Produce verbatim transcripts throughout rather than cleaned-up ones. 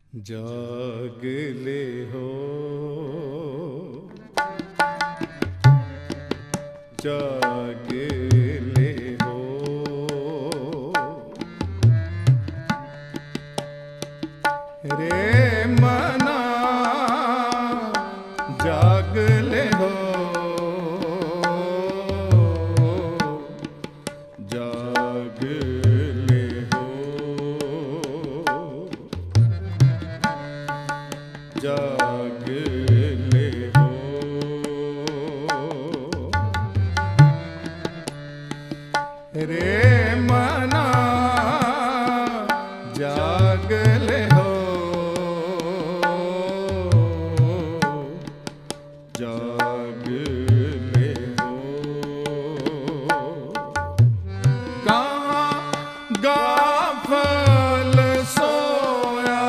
जाग ले हो, जाग ले हो, रे मना जाग ले हो, जाग ले हो, जाग ले हो, रे मना जाग ले हो, जाग ले हो। कहाँ गाफल सोया,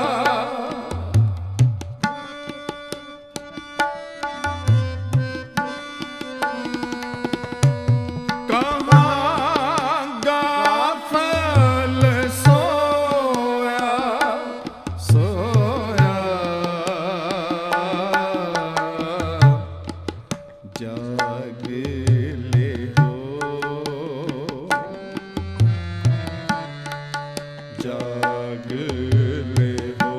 जाग ले हो, जाग ले हो,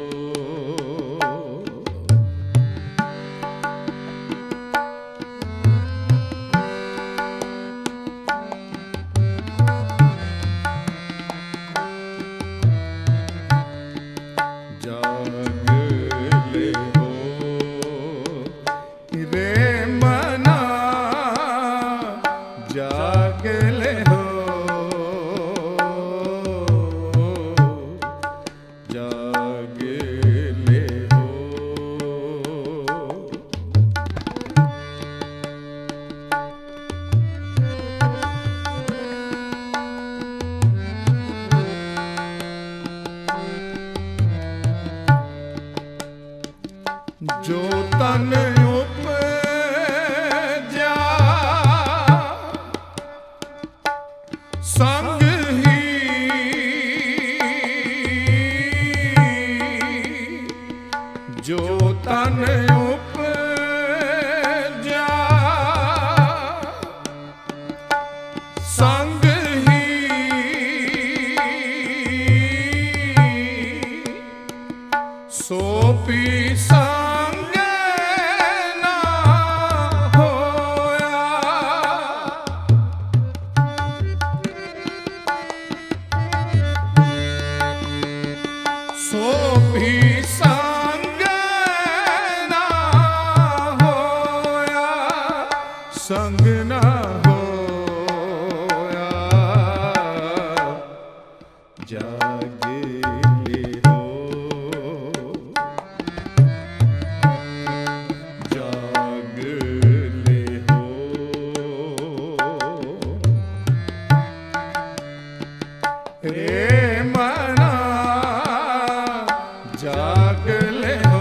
जाग ले हो, रे मना जाग ले हो, जाग ले हो। जो तन उपजा संग ही, जो तन उपजा संग ही, सो पी संग ना होया, सो भी संग ना होया, संग ना होया, जाग ले हो, जाग ले हो, रे मना जाग ले हो,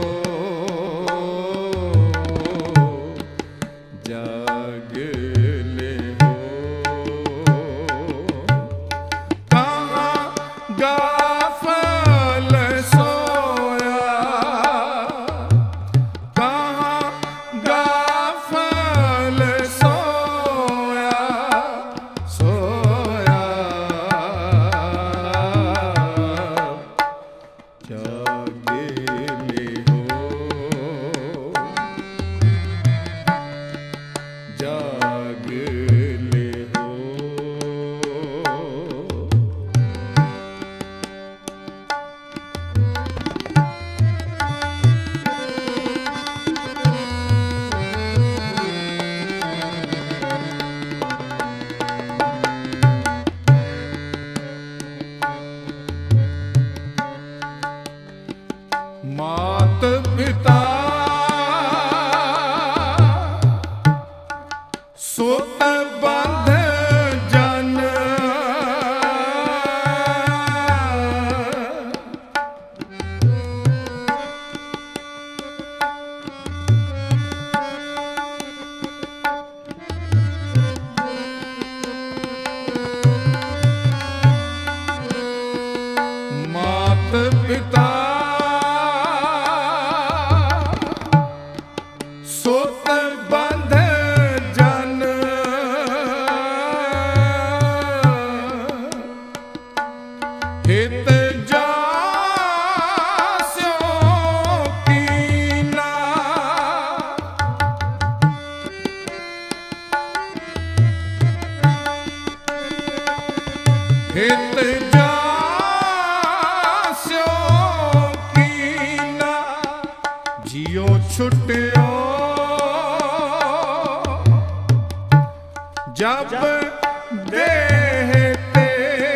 जाग ले हो। कहाँ गाफल सोया, कहाँ गाफल सोया, सोया, जाग ले हो, जाग ले हो, हित जास्यो कीना हित जास्यो कीना जियो छुट्यो जब देहते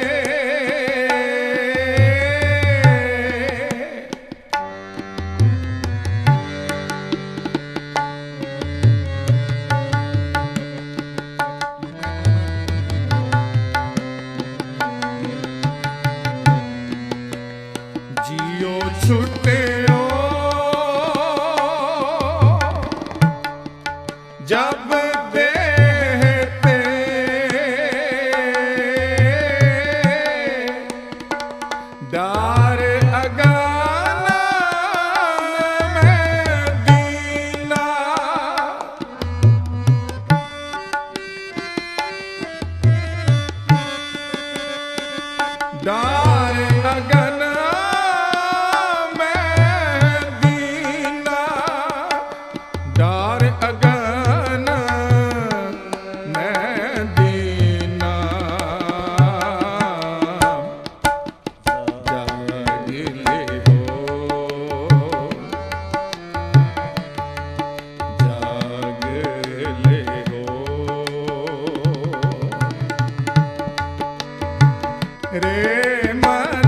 जियो छुट्यो जब दार अगाना में दीना दार अगना में दीना दार अगना में दीना रे मन